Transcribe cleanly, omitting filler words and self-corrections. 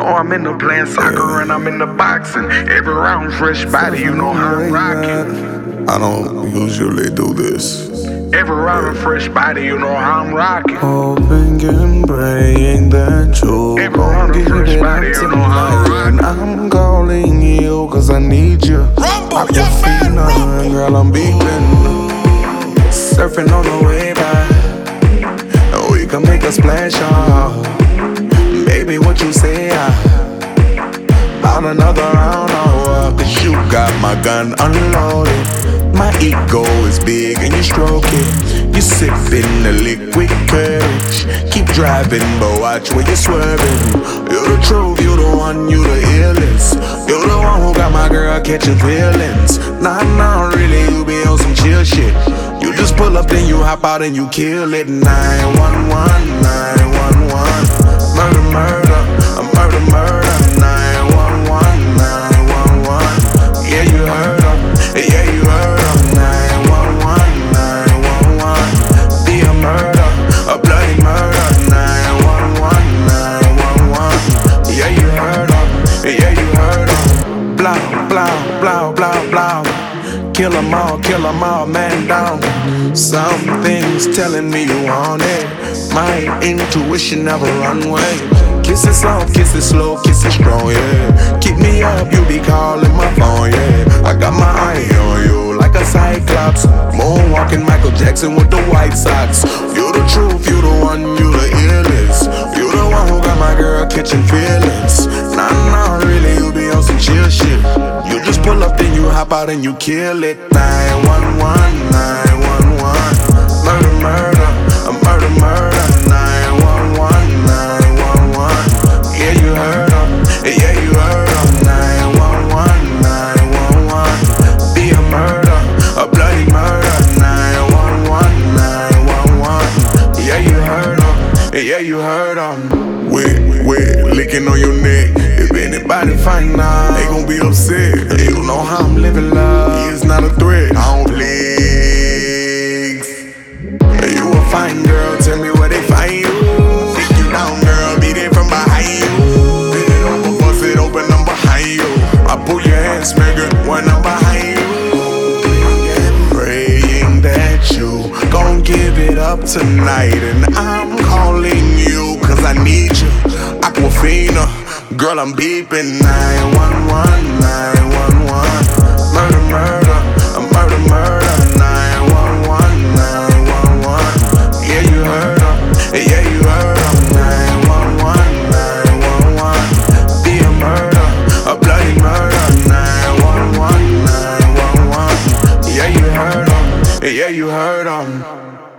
know I'm in the playing soccer and I'm in the boxing. Every round fresh body, you know how I'm rocking. I don't usually do this. Every round a fresh body, you know how I'm rocking. Hoping and praying that you Every round a fresh body, you know how I'm rocking. I'm calling you cause I need you. Aquafina, girl, I'm beeping. Surfing on the way by. We can make a splash, baby, what you say? About another round, cause you got my gun unloaded. My ego is big and you stroke it. You sipping the liquid courage. Keep driving, but watch where you're swerving. You're the truth, you the one, you the illest. You're the one who got my girl catching feelings. Nah, really, you be on some chill shit. You just pull up, then you hop out and you kill it. 911, 911. Murder, murder, a murder, murder. 911, 911. Yeah, you heard her. Yeah, you heard her. 911, 911. Be a murder, a bloody murder. 911, 911. Yeah, you heard her. Yeah, you heard her. Blah, blah, blah, blah, blah. Kill 'em all, man down. Something's telling me you want it. My intuition never run away. Kiss it soft, kiss it slow, kiss it strong, yeah. Keep me up, you be calling my phone, yeah. I got my eye on you like a cyclops. Moonwalking Michael Jackson with the White Sox. You the truth, you the one, you the illest. You the one who got my girl catching feelings. Nah, really, you be on some chill shit. You just pull up, then you hop out and you kill it. 911, 911. Murder, murder, a murder, murder. 911, 911. Yeah, you heard her. Yeah, you heard her. 911, 911. Be a murder, a bloody murder. 911, 911. Yeah, you heard her. Yeah, you heard her. Wet, licking on your neck. If anybody find out, they gon' be upset. You know how I'm living life. It's not a threat. I don't flex. You a fine girl, tell me where they find you. Take you down, girl, beat it from behind you. Bend it over, bust it open, I'm behind you. I pull your hand, smack it when I'm behind you. Praying that you gon' give it up tonight. And I'm calling you cause I need you. Aquafina, girl, I'm beeping. 911, 911. Murder, murder, a murder, murder. 911, 911. Yeah, you heard her. Yeah, you heard her. 911, 911. Be a murder, a bloody murder. 911, 911. Yeah, you heard her. Yeah, you heard her.